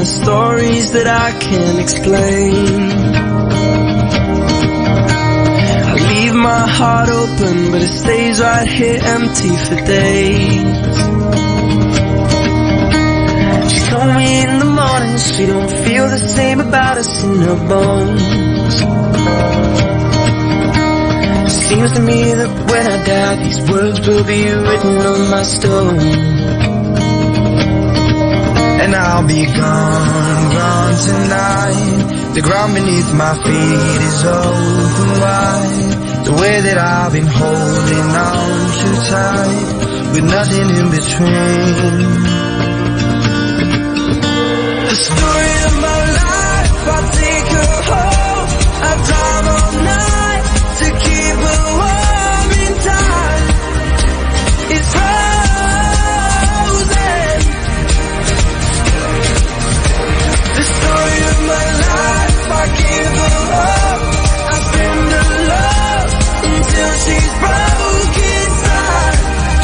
stories that I can't explain. I leave my heart open, but it stays right here empty for days. She told me in the morning she don't feel the same about us in her bones. Seems to me that when I die, these words will be written on my stone. And I'll be gone, gone tonight. The ground beneath my feet is open wide. The way that I've been holding on too tight, with nothing in between. The story of my life, I take her home. I drive all night to keep her warm in time. It's frozen. The story of my life, I give her up. I spend her love until she's broke inside.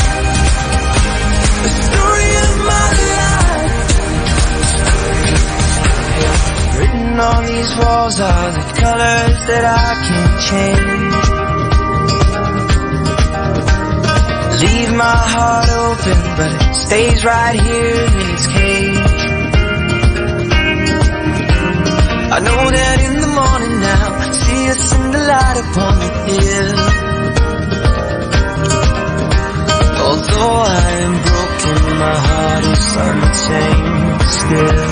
The story of my life. Written on these walls are the colors that I can't change. Leave my heart open, but it stays right here in its cage. I know that in the morning now I see us in the light upon the hill. Although I am broken, my heart is unchained still.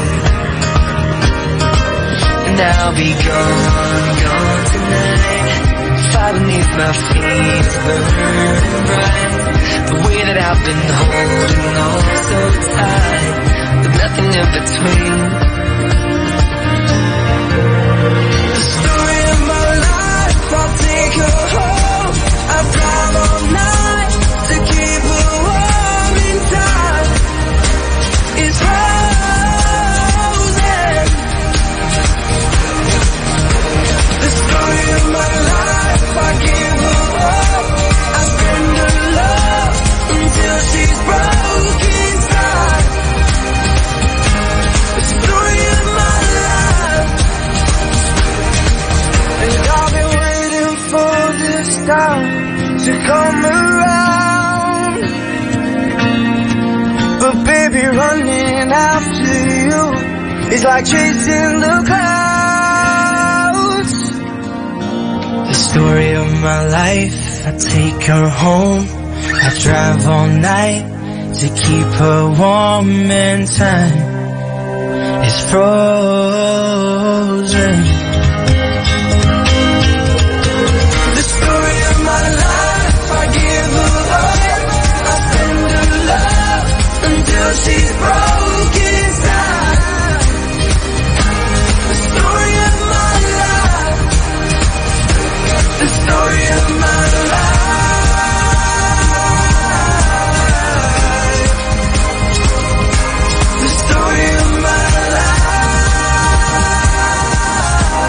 And I'll be gone, gone tonight. Fire beneath my feet is burning bright. The way that I've been holding on so tight, with nothing in between. The story of my life, I'll take her home. I drive all night to keep her warm in time. It's frozen. The story of my life, I give her up. I spend her love until she's broke inside. The story of my life. And I've been waiting for this time to come around. But baby, running after you is like chasing the clouds. The story of my life, I take her home. I drive all night to keep her warm in time. It's frozen. The story of my life, I give her up. I spend her love until she's broke inside. The story of my life. The story of my life. The story of my life.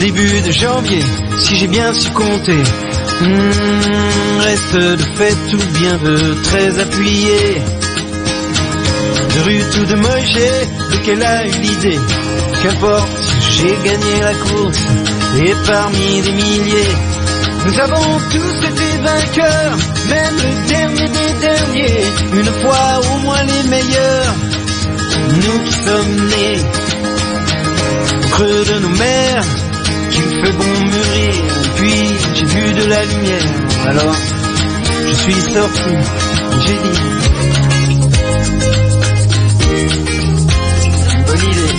début de janvier, si j'ai bien su compter. Reste de fait tout bien de très appuyé. De Ruth ou de Moshe, lequel a eu l'idée. Qu'importe, j'ai gagné la course, et parmi des milliers, nous avons tous été vainqueurs, même le dernier des derniers, une fois au moins les meilleurs. Nous qui sommes nés au creux de nos mers, qu'il fait bon mûrir, puis j'ai vu de la lumière. Alors, je suis sorti, j'ai dit, bonne idée.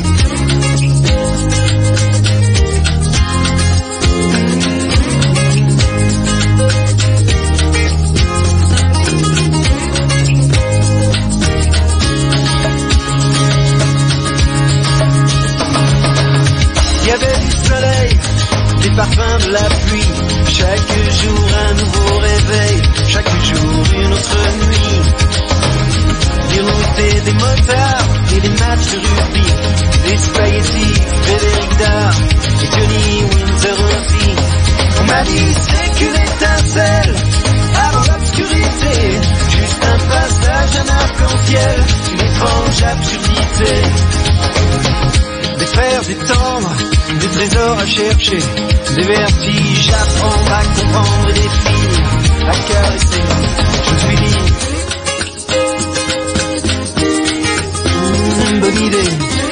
Il y avait du soleil, des parfums de la pluie, chaque jour un nouveau réveil, chaque jour une autre nuit. Des routes et des motards et des matchs de rugby, des Spaghetti, Frédéric Dard et Johnny Winter aussi. On m'a dit c'est qu'une étincelle avant l'obscurité, juste un passage, un arc-en-ciel, une étrange absurdité. Des fers étendre, des trésors à chercher, des vertiges à prendre, à comprendre et des filles à caresser. Je suis libre. Bonne idée.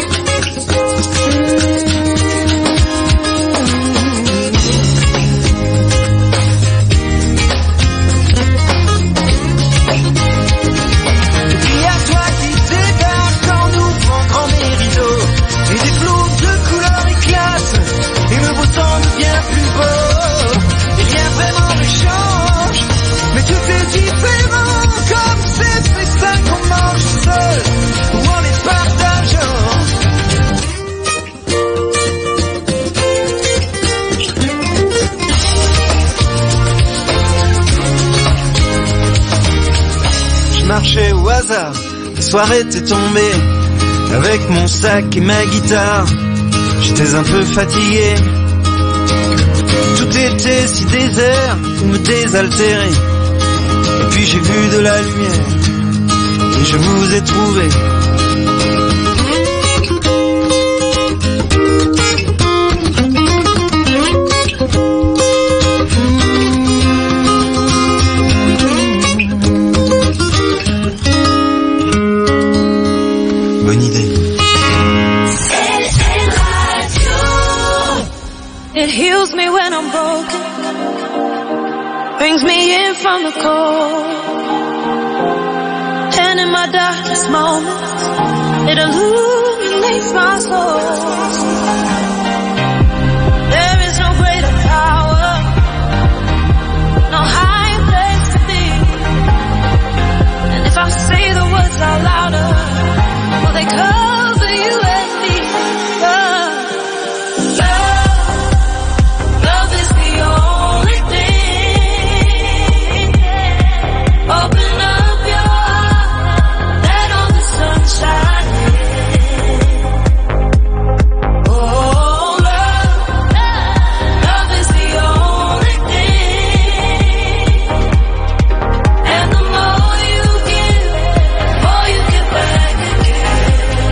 Marchais au hasard, la soirée était tombée, avec mon sac et ma guitare, j'étais un peu fatigué. Tout était si désert, pour me désaltérer. Et puis j'ai vu de la lumière, et je vous ai trouvé. Bonne idée. It heals me when I'm broken, brings me in from the cold, and in my darkest moments, it illuminates my soul. There is no greater power, no higher place to be, and if I say the words out louder, will they cover you and me? Love is the only thing. Open up your heart, let all the sunshine in. Oh, love is the only thing. And the more you give, the more you get back again.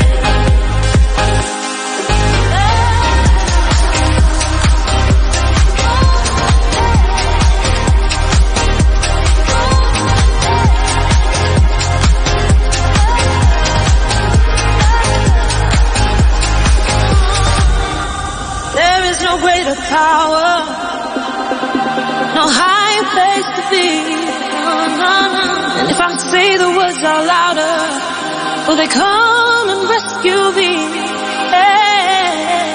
There is no greater power, no higher place to be. And if I say the words out louder, will they come and rescue me? Hey.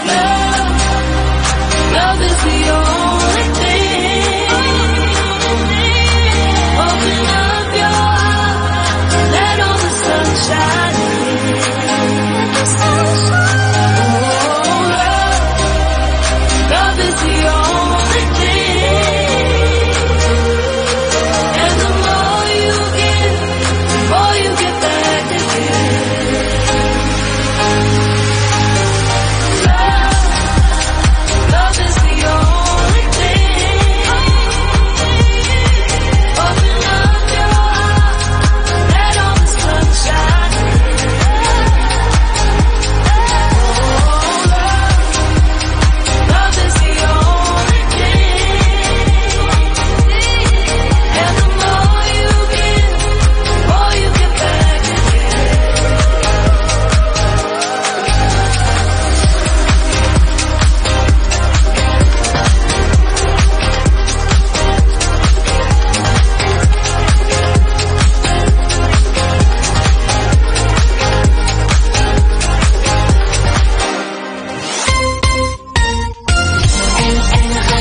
Love is the only thing. Open up your heart, let all the sunshine in. Love is the only thing. And the more you give, the more you get back again.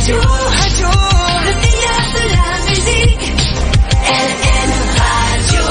Radio, le meilleur de la musique. LN Radio.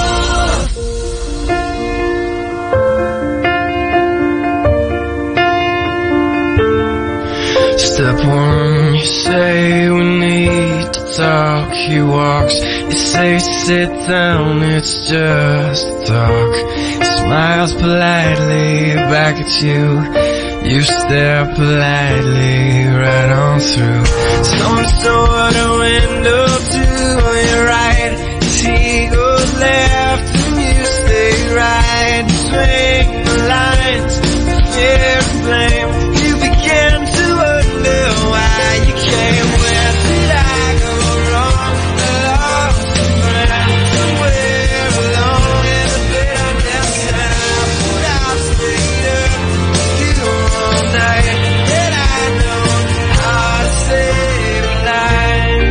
Step one, you say we need to talk. He walks, you say sit down, it's just talk. He smiles politely back at you. You stare politely right on through some sort of window to your right. As he goes left and you stay right. Between the lines, fear and blame. You begin to wonder why you came. Where did I go wrong? I lost a friend somewhere alone in the bitterness, and I put out straight up you all night. And I know how to save a life.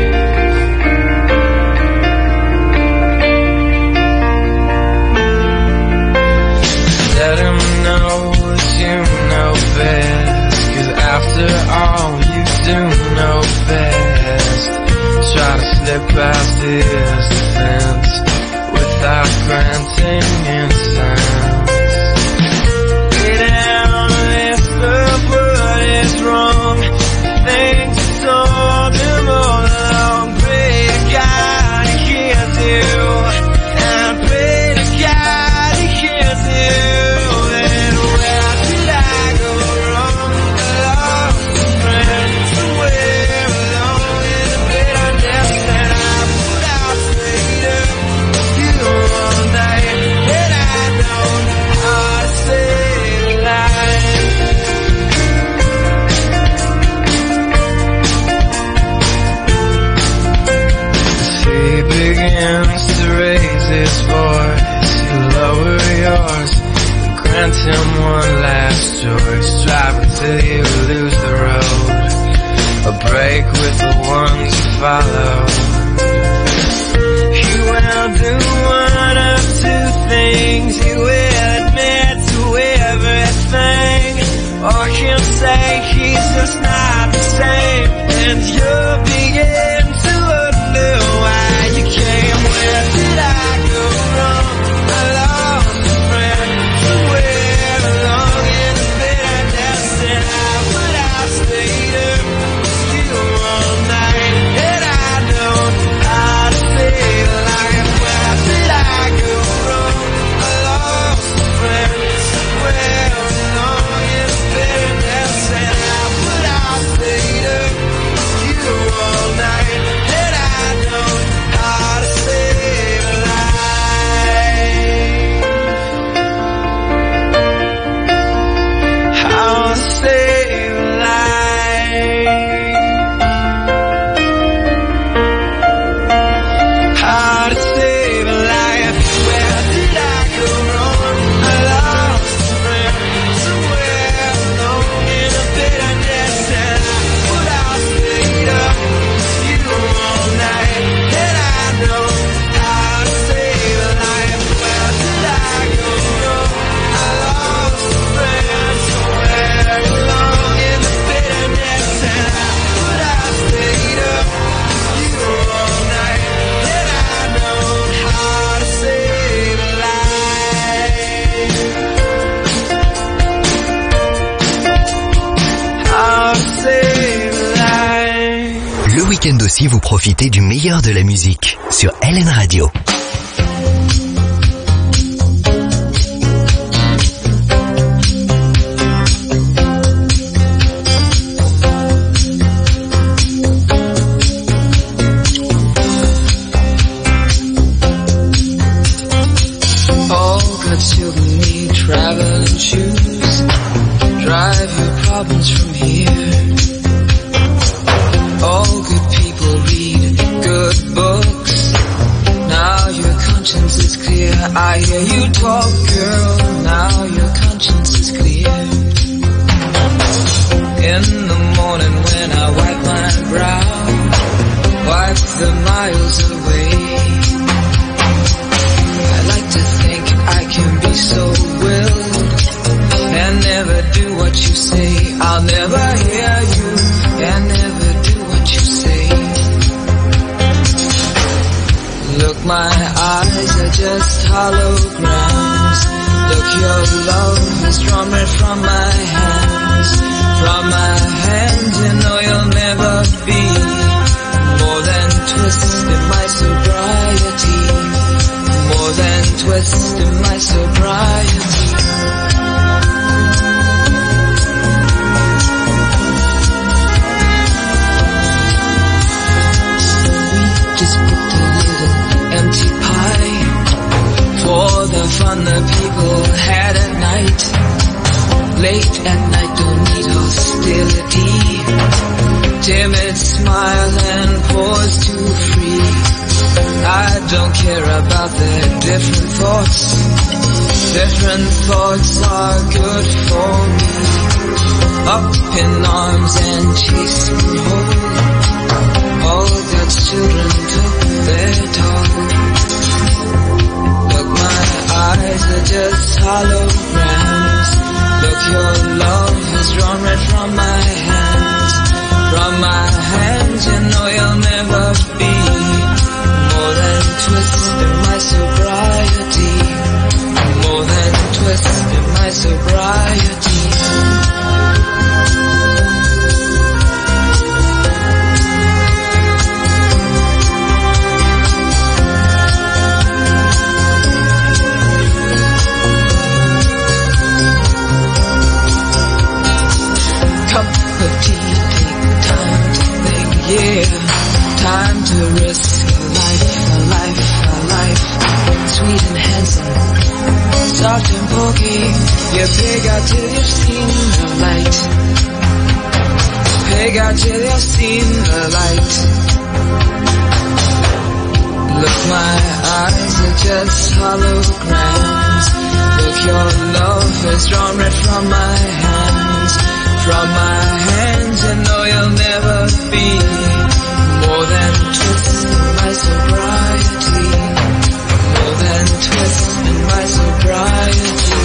Let him know that you know best, 'cause after all you do know best. Try to slip past his defense without granting innocence. Lay down a list of what is wrong, things you told him all along. Pray to God he hears you, and pray to God he hears you. And where did I go wrong? I lost a friend somewhere alone in the bitterness, and I put out straight up you all night. And I know how to save a life. He begins to raise his voice, you lower yours, grant him one last choice. Drive until you lose the road, a break with the ones you follow. He will do one of two things. He will admit to everything, or he'll say he's just not the same, and you'll begin to wonder why you came. Where did I go wrong? I lost a friend somewhere along in the bitterness, and I would have stayed up with you all night. And I know how to save a life. Where did I go wrong? I lost a friend somewhere along in the bitterness, and I would have stayed up with you all night. And I know how to save a life. How to save a life. How to save a life. Where did I go wrong? I lost a friend somewhere alone in the bitterness, and I would have stayed up with you all night. And I know how to save a life. Where did I go wrong? I lost a friend somewhere alone in the bitterness, and I would have stayed up with you all night. And I know how to save a life. How to save a life. Le week-end aussi, vous profitez du meilleur de la musique sur LN Radio. All good children need traveling shoes. Drive your problems from here. All good people read good books. Now your conscience is clear. I hear you talk, girl. Now your conscience is clear. In the morning when I wipe my brow, wipe the miles away. I like to think I can be so willed and never do what you say. I'll never hear you and never do just holograms. Look, your love is drawn right from my hands. From my hands, you know you'll never be more than twist in my sobriety. More than twist in my sobriety. Just put a little empty pie for the fun the people had at night. Late at night, don't need hostility. Timid smile and pause too free. I don't care about their different thoughts. Different thoughts are good for me. Up in arms and chasing home. All God's children took their toll. Look, my eyes are just holograms. Look, your love has drawn right from my hands. From my hands, you know you'll never be more than twist in my sobriety. More than twist in my sobriety. Yeah, time to risk a life, sweet and handsome, soft and pokey. You pig out till you've seen the light. Pig out till you've seen the light. Look, my eyes are just holograms. Look, your love is drawn right from my hands. From my hands, you know you'll never be more than twist in my sobriety. More than twist in my sobriety.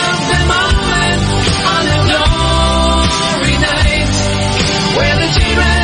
Where the children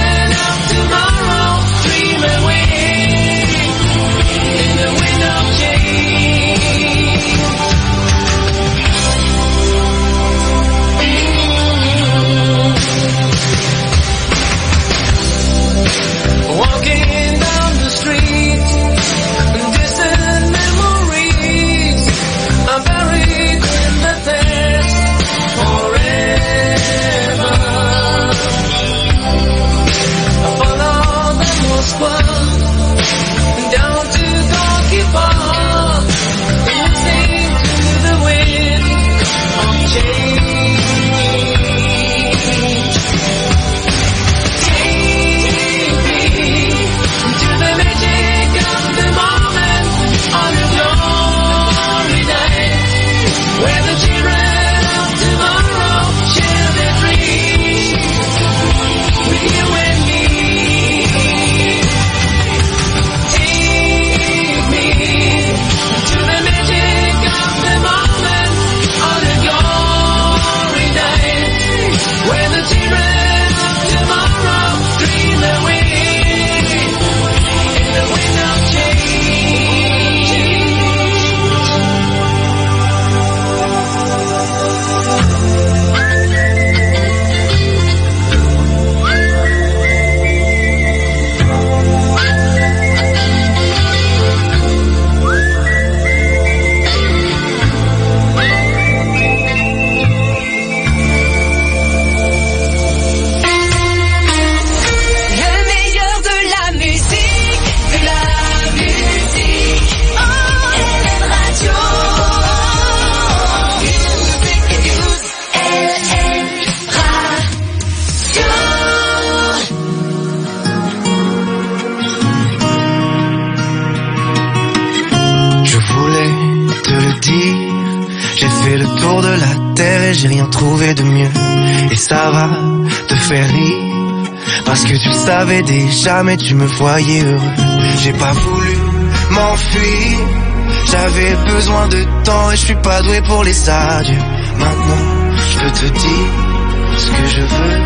dire. J'ai fait le tour de la terre et j'ai rien trouvé de mieux. Et ça va te faire rire, parce que tu le savais déjà mais tu me voyais heureux. J'ai pas voulu m'enfuir, j'avais besoin de temps et je suis pas doué pour les adieux. Maintenant je peux te dire ce que je veux.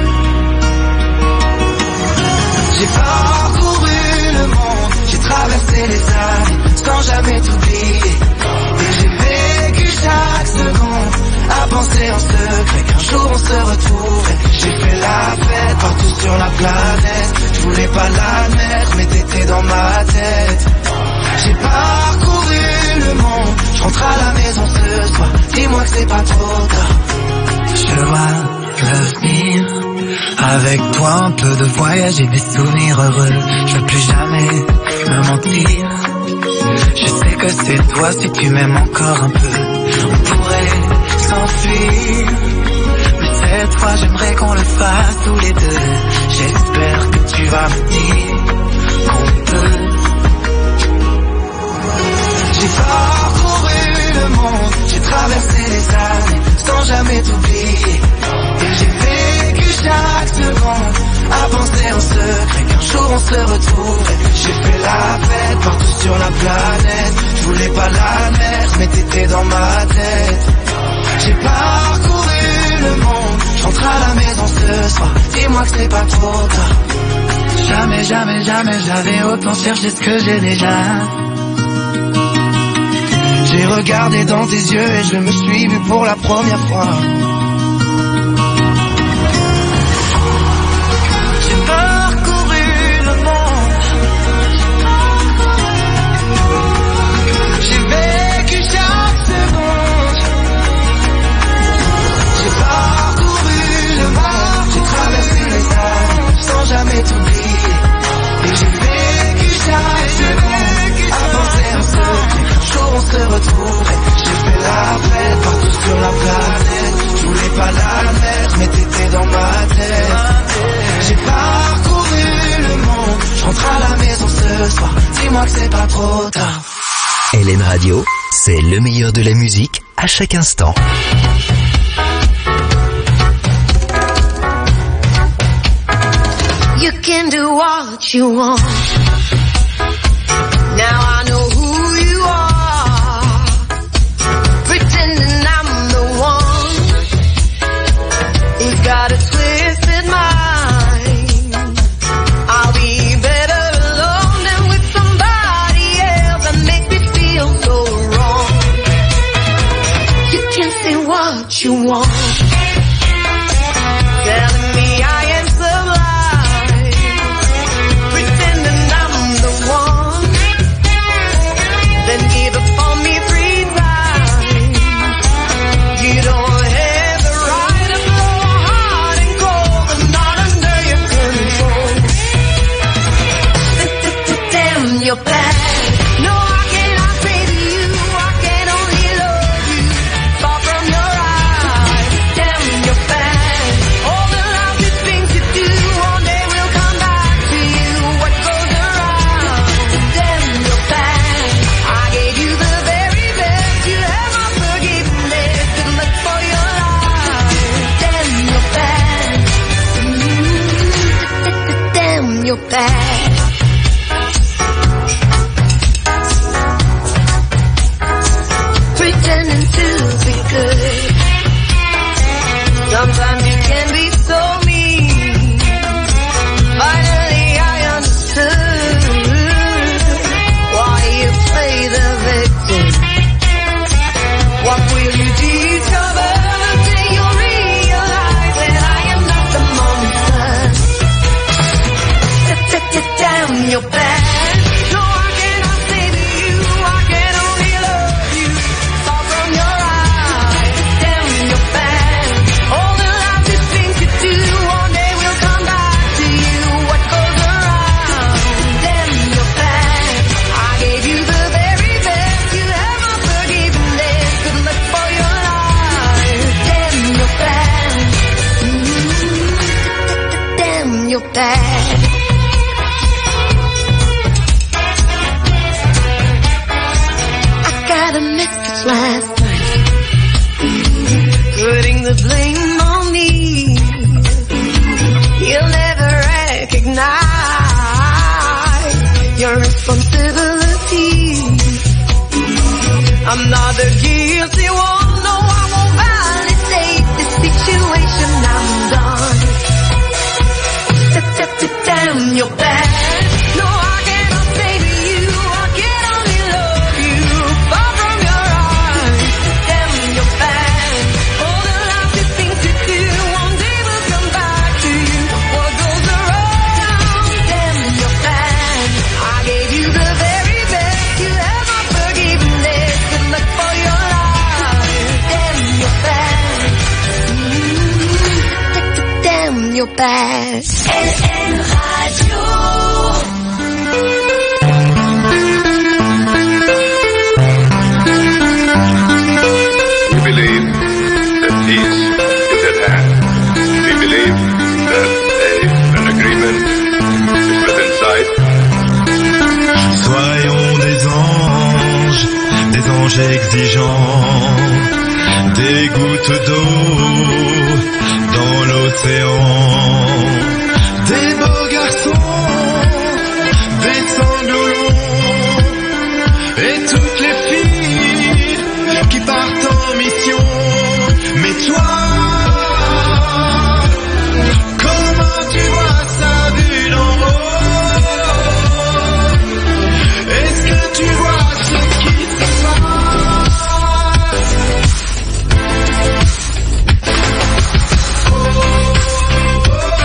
J'ai parcouru le monde, j'ai traversé les années sans jamais t'oublier. Et j'ai vécu chaque seconde à penser en secret qu'un jour on se retrouverait. J'ai fait la fête partout sur la planète, je voulais pas l'admettre mais t'étais dans ma tête. J'ai parcouru le monde, je rentre à la maison ce soir, dis-moi que c'est pas trop tard. Je vois l'avenir, avec toi un peu de voyage et des souvenirs heureux. Je veux plus jamais me mentir, je sais que c'est toi si tu m'aimes encore un peu. On pourrait s'enfuir, mais cette fois j'aimerais qu'on le fasse tous les deux. J'espère que tu vas me dire qu'on peut. J'ai parcouru le monde, j'ai traversé les années sans jamais t'oublier. Et j'ai vécu chaque seconde à penser en secret qu'un jour on se retrouverait. J'ai fait la fête partout sur la planète, je voulais pas l'admettre mais t'étais dans ma tête. J'ai parcouru le monde, je rentre à la maison ce soir, dis-moi que c'est pas trop tard. Jamais, jamais, jamais j'avais autant cherché ce que j'ai déjà. J'ai regardé dans tes yeux et je me suis vu pour la première fois. J'ai parcouru le monde, j'ai vécu chaque seconde. J'ai parcouru le monde, j'ai traversé les années sans jamais t'oublier. Et j'ai vécu chaque seconde à penser en secret. On se retrouverait. J'ai fait la fête partout sur la planète, je voulais pas l'admettre mais t'étais dans ma tête. J'ai parcouru le monde, je rentre à la maison ce soir, dis-moi que c'est pas trop tard. LN Radio, c'est le meilleur de la musique à chaque instant. You can do what you want. Now I know who you are. Got a twisted mind. I'll be better alone than with somebody else that makes me feel so wrong. You can say what you want, telling me I am sublime, pretending I'm the one, then give up on me 3 times. You don't have the right to blow hot and cold and not under your control. Damn your bad. No, I cannot say to you, I can only love you. Far from your eyes. Damn your bad. All the lousy things you do, one day will come back to you. What goes around? Damn your bad. I gave you the very best. You have my forgiveness. Good luck for your life. Damn your bad. Damn your bad. Pretending to be good. Sometimes you can be so mean. Finally I understood why you play the victim. What will you teach others till you realize that I am not the monster? Damn your bad. No, I cannot say to you, I can only love you. Far from your eyes. Damn your bad. All the lousy things you do, one day will come back to you. What goes around? Damn your bad. I gave you the very best. You have my forgiveness. Good luck for your life. Damn your bad. Damn your bad. I got a message last night. responsibility. I'm not the guilty one, no, I won't validate this situation. I'm done. Damn, you're bad. No, I cannot save you, I can only love you. Far from your eyes, damn, you're bad. All the lousy things you do, one day will come back to you. What goes around, damn, you're bad. I gave you the very best, you have not forgiven this. Good luck for your life, damn, you're bad. Damn, you're bad. LN Radio. We believe that peace is at hand. We believe that an agreement is within sight. Soyons des anges exigeants, des gouttes d'eau dans l'océan, des beaux garçons, des sanglots longs, et toutes les filles qui partent en mission. Mais toi, comment tu vois ça vu d'en haut? Est-ce que tu vois ce qui se passe? Oh, oh, oh.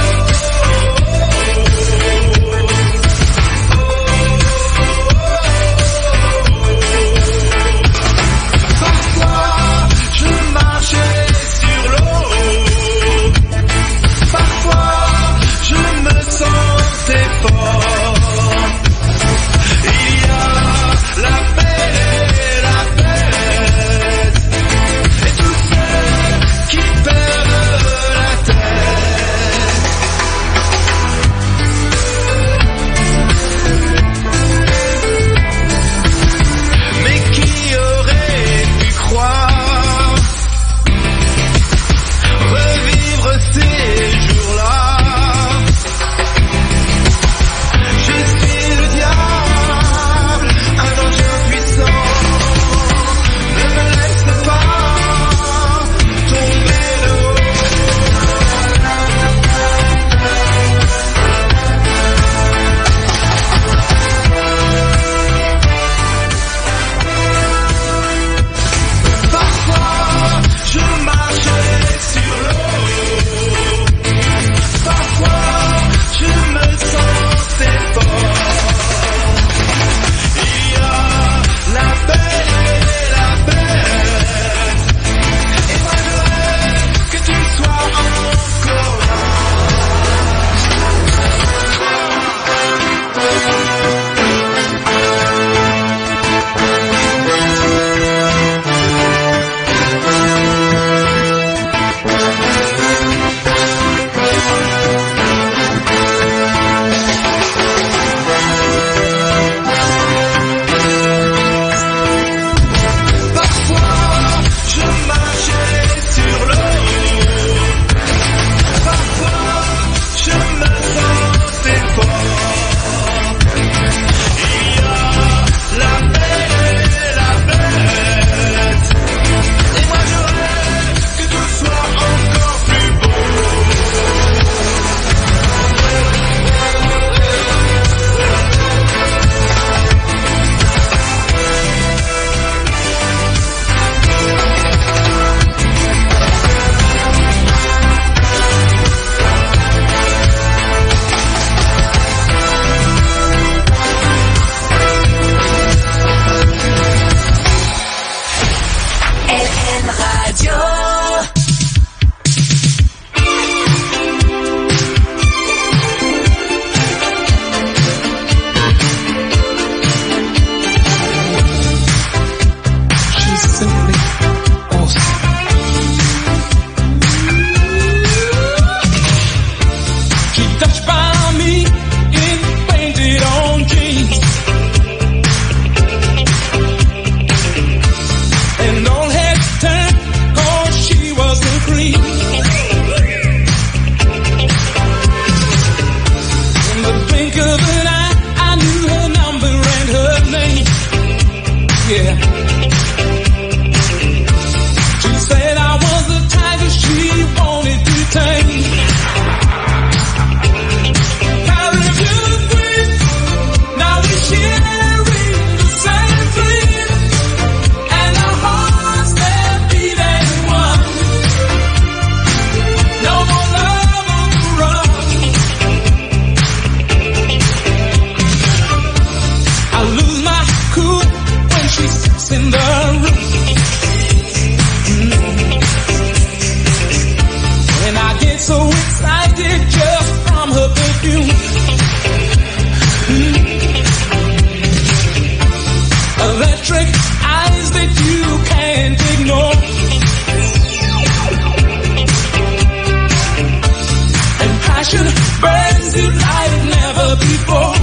passion burns you like never before.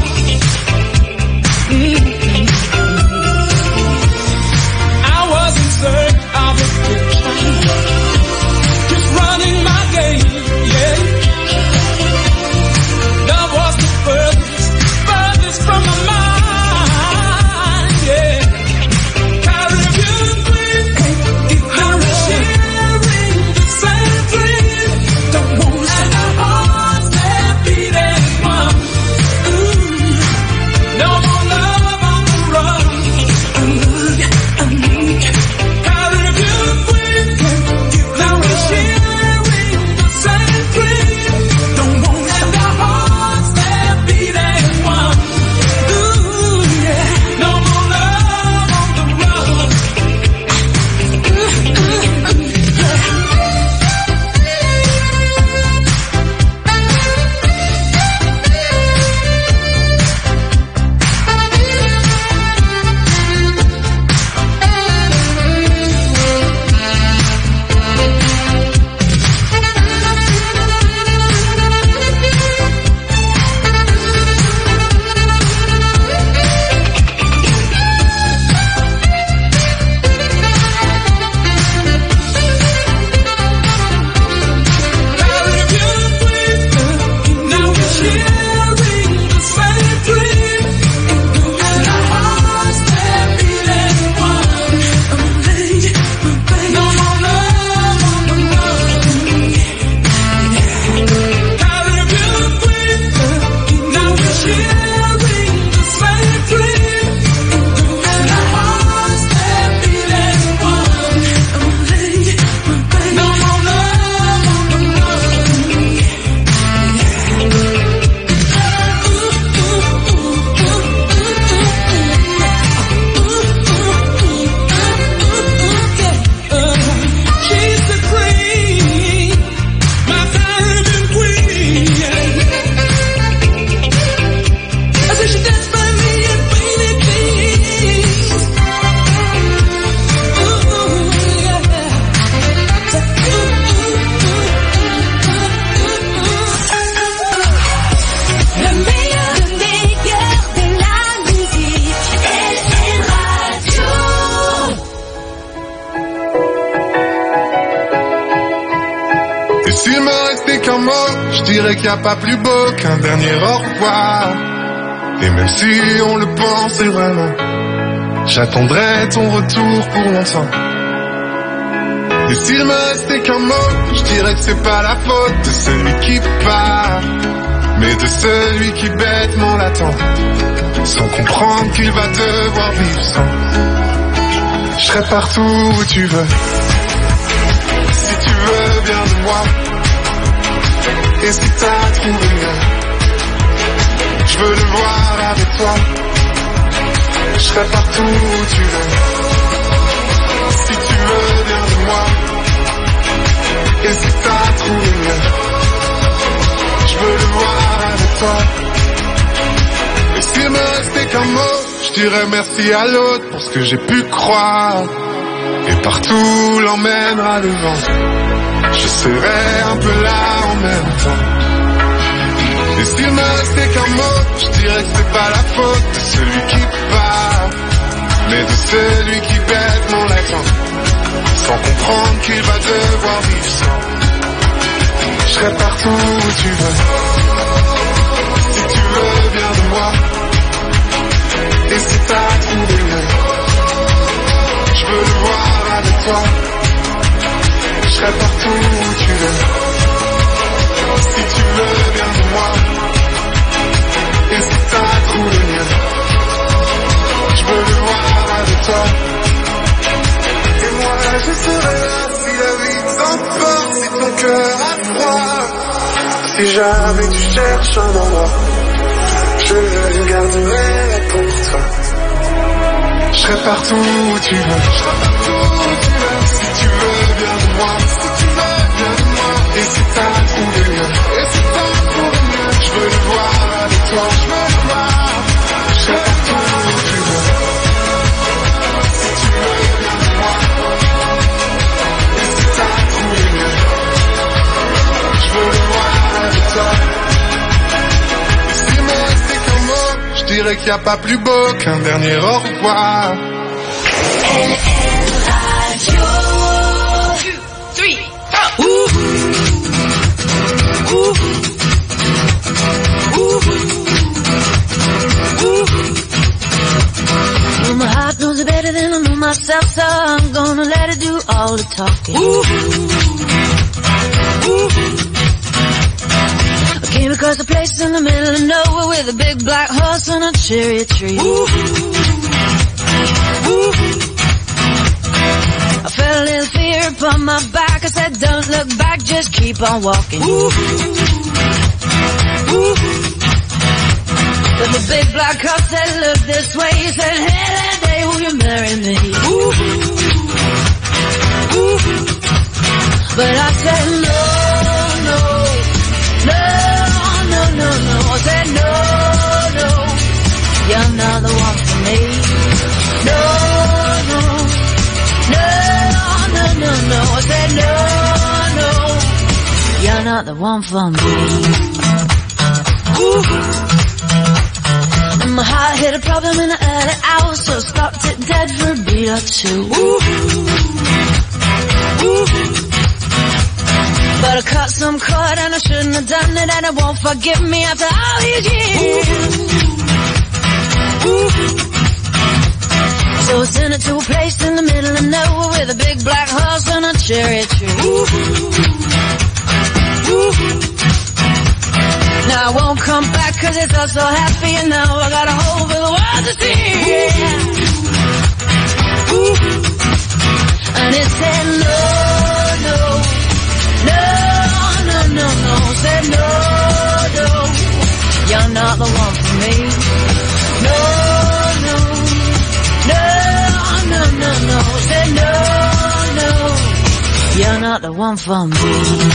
I was in search of addiction, just running my game, yeah. Love was the furthest from my mind, yeah. Caribbean queen, I'm sharing the same dream. Don't want to and our hearts that beat as one. No more love on the run. Caribbean queen, now we're sharing the same dream. Don't want to and our hearts that beat as one. Ooh, yeah. No more love on the run. Et s'il me restait qu'un mot, je dirais qu'il n'y a pas plus beau qu'un dernier au revoir. Et même si on le pensait vraiment, j'attendrai ton retour pour longtemps. Et s'il me restait qu'un mot, je dirais que c'est pas la faute de celui qui part, mais de celui qui bêtement l'attend, sans comprendre qu'il va devoir vivre sans. Je serai partout où tu veux, si tu veux bien de moi. Et si t'as trouvé mieux, je veux le voir avec toi. Je serai partout où tu veux, si tu veux bien de moi. Et si t'as trouvé mieux, je veux le voir avec toi. Et s'il me restait qu'un mot, je dirais merci à l'autre pour ce que j'ai pu croire. Et partout l'emmènera le vent, je serai un peu là en même temps. Et s'il me restait qu'un mot, je dirais que c'est pas la faute de celui qui part, mais de celui qui bêtement l'attend, sans comprendre qu'il va devoir vivre sans. Je serai partout où tu veux, si tu veux bien de moi. Et si t'as trouvé mieux, je veux le voir avec toi. Je serai partout où tu veux, si tu veux bien de moi. Et si t'as trouvé mieux, je veux le voir avec toi. Et moi je serai là si la vie t'emporte, si ton cœur a froid. Si jamais tu cherches un endroit, je le garderai pour toi. Je serai partout où tu veux, si tu veux bien de moi, si tu veux bien de moi. Et si t'as trouvé mieux, je veux le voir avec toi, je veux le voir. Je serai partout où tu veux, si tu veux bien de moi. Et si t'as trouvé mieux, je veux le voir avec toi. dirais qu'il n'y a pas plus beau qu'un dernier au revoir. My heart knows it better than I know myself, so I'm gonna let it do all the talking. I came across a place in the middle of nowhere with a big black horse and a cherry tree. I felt a little fear upon my back. I said, don't look back, just keep on walking. But the big black horse said, look this way. He said, hey, that day will you marry me? But I said, no, no, no, no, no, no. I said, no, no, you're not the one for me. No, no, no, no, no, no. I said, no, no, you're not the one for me. And my heart hit a problem in the early hours, so I stopped it dead for a beat or two. But I cut some cord and I shouldn't have done it, and it won't forgive me after all these years. So I sent it to a place in the middle of nowhere with a big black horse and a cherry tree. Now I won't come back cause it's all so happy, and now I got a hole for the world to see. And it said no, no, no, no, no, no. Said no, no, you're not the one for me. No, no, no, no, no, no. Said no, no, you're not the one for me.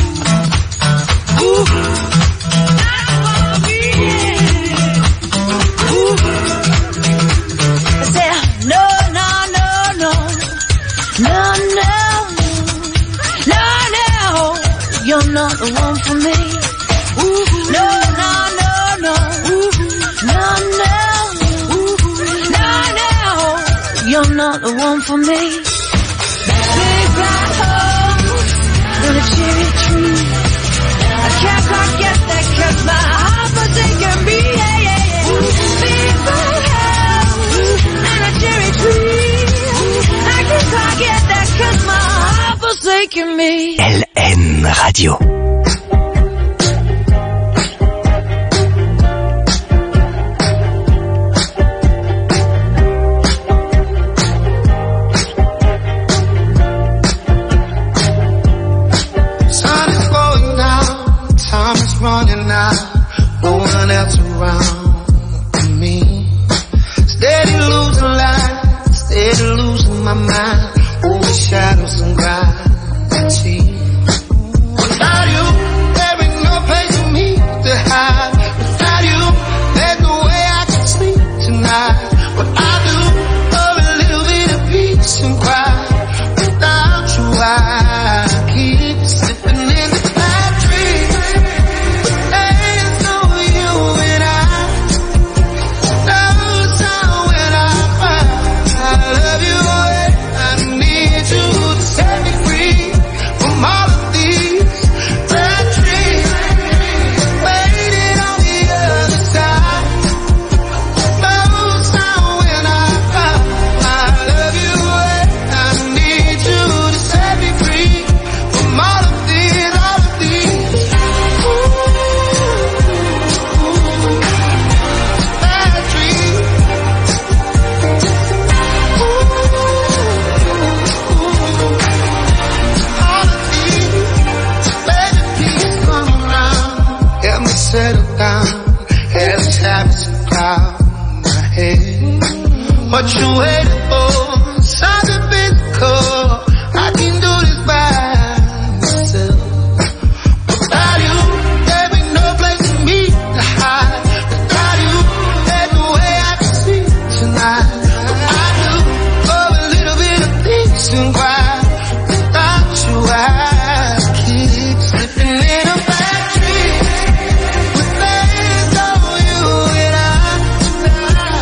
I said, no, no, no, no, no, no, no, no, you're not the one for me. No, no, no, no, no, no, no, you're not the one for me. Big black horse and a cherry tree. I can't quite get that cause my heart was taking me, yeah, yeah, yeah. Big black house and a cherry tree. I can't quite get that cause my heart was taking me. LN Radio. Running out, no one else around me. Steady losing life, steady losing my mind. Over shadows and gravity. Without you, there ain't no place for me to hide. Without you, there's no way I can sleep tonight. What I do for a little bit of peace and quiet. Without you, I keep slipping in the bad dreams. What you waiting for? Something physical. I can do this by myself. Without you, there ain't no place for me to hide. Without you, there's no way I can sleep tonight. What I do for a little bit of peace and quiet. Without you, I keep slipping in a bad dream. But there's no you and I.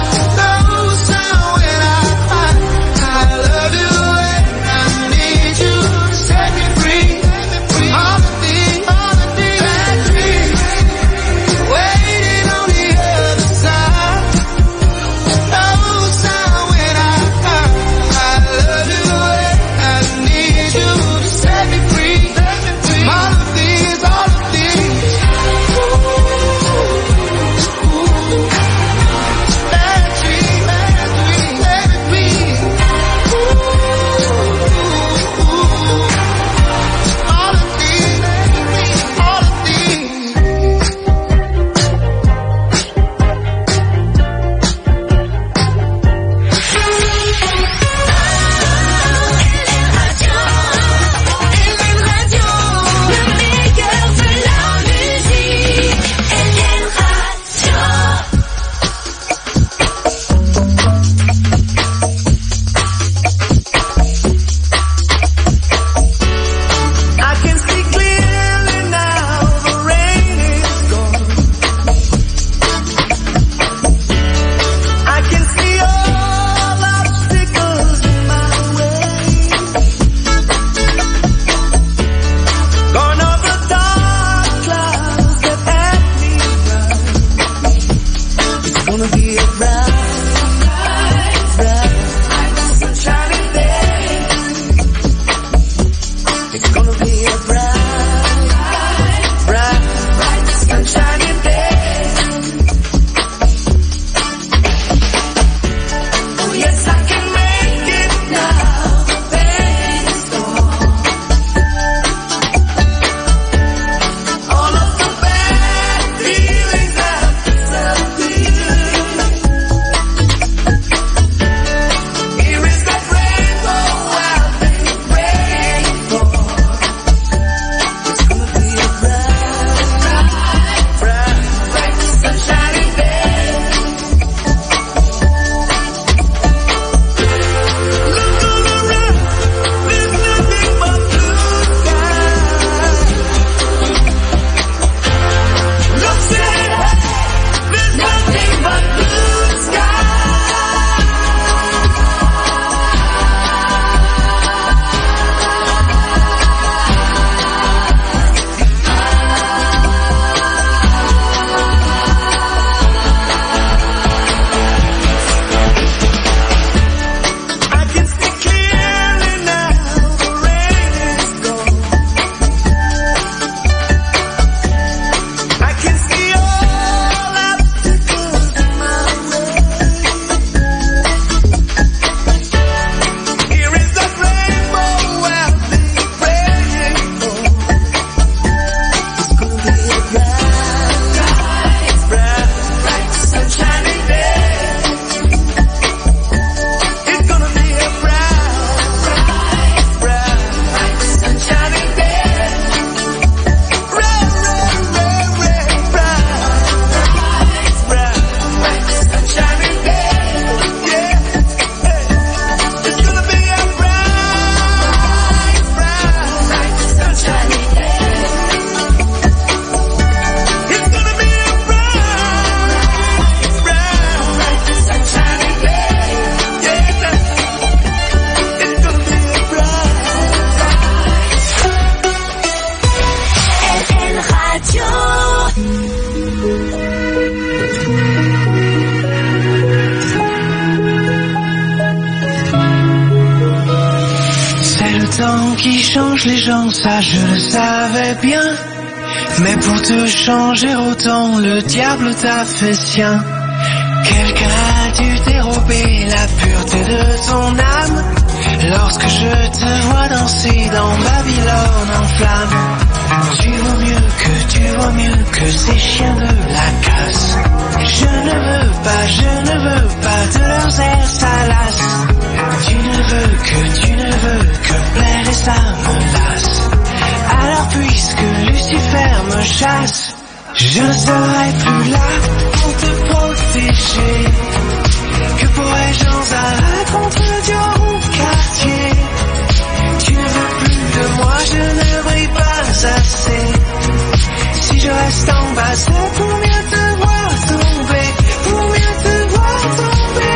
change les gens, ça je le savais bien. Mais pour te changer autant, le diable t'a fait sien. Quelqu'un a dû dérober la pureté de ton âme. Lorsque je te vois danser dans Babylone en flammes, tu vaux mieux que ces chiens de la casse. Je ne veux pas de leurs airs salaces. Tu ne veux que plaire et ça me lasse. Alors puisque Lucifer me chasse, je ne serai plus là pour te protéger. Que pourrais-je en contre Dieu ou quartier? Tu ne veux plus de moi, je ne brille pas assez. Si je reste en bas, c'est pour mieux te voir tomber, pour mieux te voir tomber.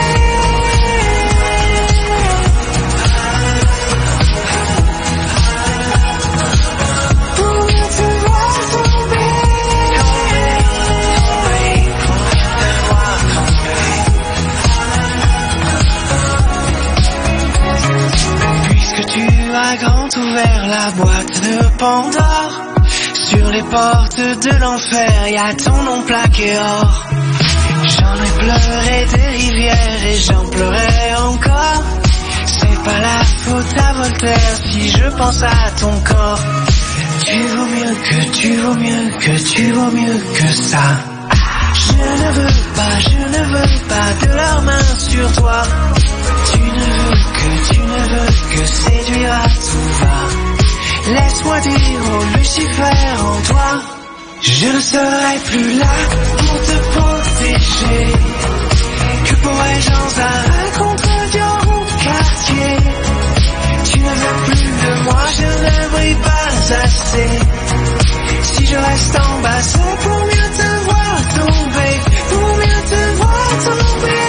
Pour mieux te voir tomber. Puisque tu as grand ouvert la boîte de Pandore, sur les portes de l'enfer, y a ton nom plaqué or. J'en ai pleuré des rivières et j'en pleurais encore. C'est pas la faute à Voltaire si je pense à ton corps. Tu vaux mieux que ça. Je ne veux pas de leurs mains sur toi. Tu ne veux que séduire à tout va. Laisse-moi dire au Lucifer en toi, je ne serai plus là pour te protéger. Que pourrais-je en contre Dieu ou quartier? Tu ne veux plus de moi, je ne brille pas assez. Si je reste en bas, c'est pour mieux te voir tomber, pour mieux te voir tomber.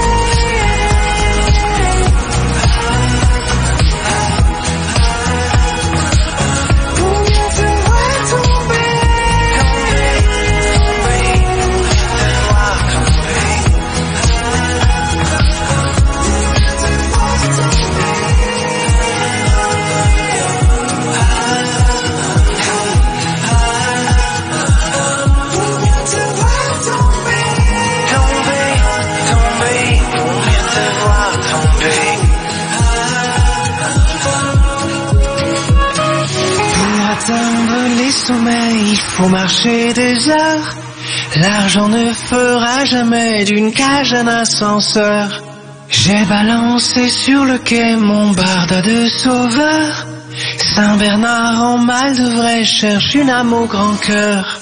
Il faut marcher des heures. L'argent ne fera jamais d'une cage un ascenseur. J'ai balancé sur le quai mon barda de sauveur. Saint Bernard en mal de vrai cherche une âme au grand cœur.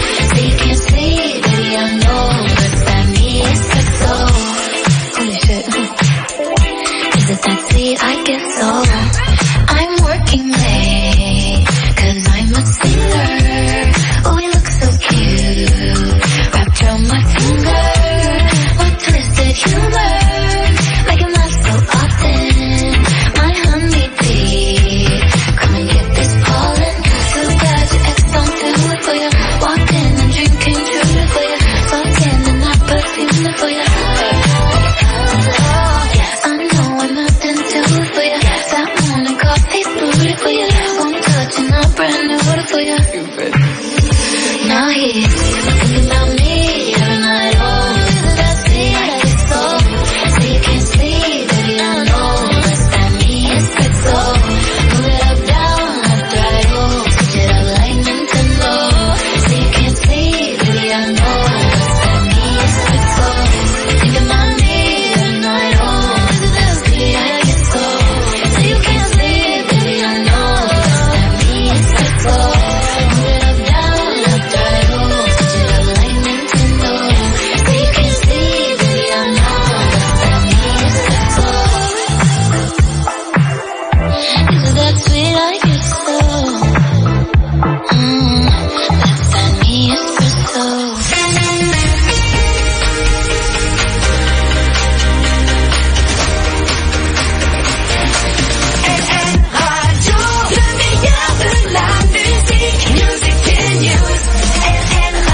Holy shit. And now